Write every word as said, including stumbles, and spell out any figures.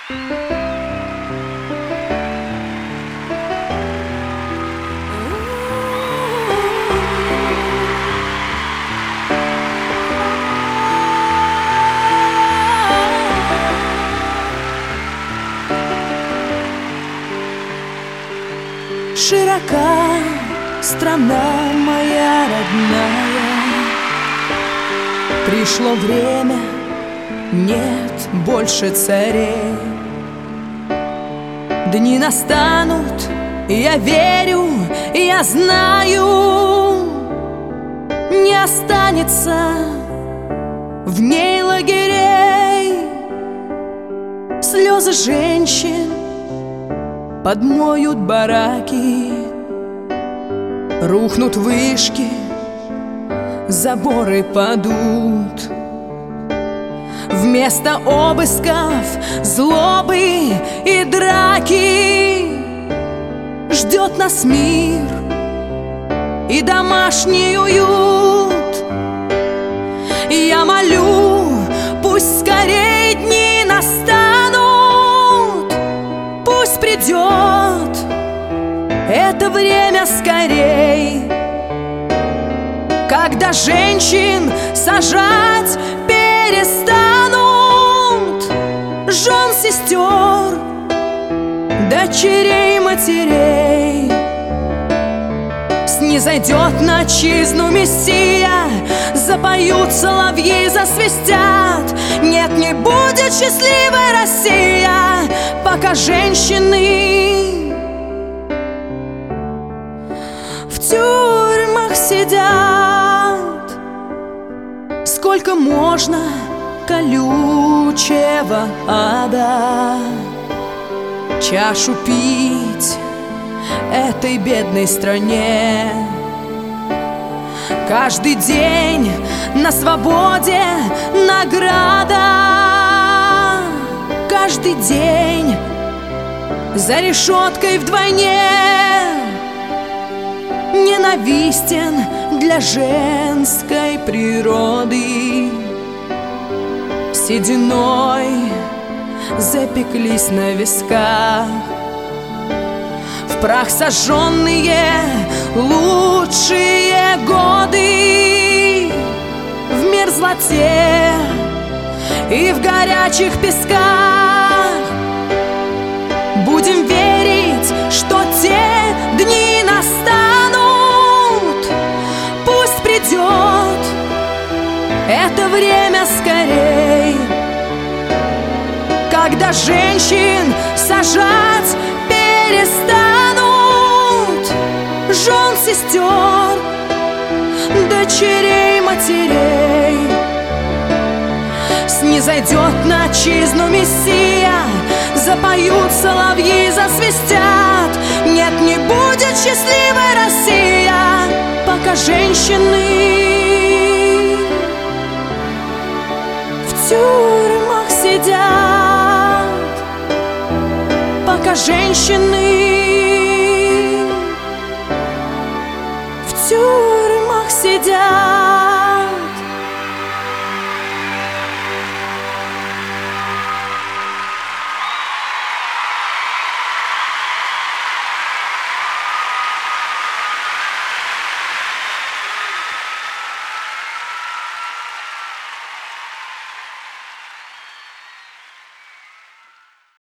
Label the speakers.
Speaker 1: Широка страна моя родная, пришло время, нет больше царей. Дни настанут, я верю, я знаю, не останется в ней лагерей. Слезы женщин подмоют бараки, рухнут вышки, заборы падут. Вместо обысков, злобы и драки ждет нас мир и домашний уют. Я молю, пусть скорее дни настанут, пусть придет это время скорей, когда женщин сажать перестанут, жен, сестер, дочерей, матерей. Снизойдет на отчизну Мессия, запоют соловьи, засвистят. Нет, не будет счастливой Россия, пока женщины в тюрьмах сидят. Сколько можно колючего ада чашу пить этой бедной стране? Каждый день на свободе награда, каждый день за решеткой вдвойне ненавистен для женской природы. Сединой запеклись на висках, в прах сожженные лучшие годы. В мерзлоте и в горячих песках будем верить, что те дни настанут. Пусть придет это время скорей, когда женщин сажать перестанут, жен, сестер, дочерей, матерей. Снизойдет на отчизну Мессия, запоют соловьи, засвистят. Нет, не будет счастливой Россия, пока женщины в тюрьмах сидят, пока женщины в тюрьмах сидят.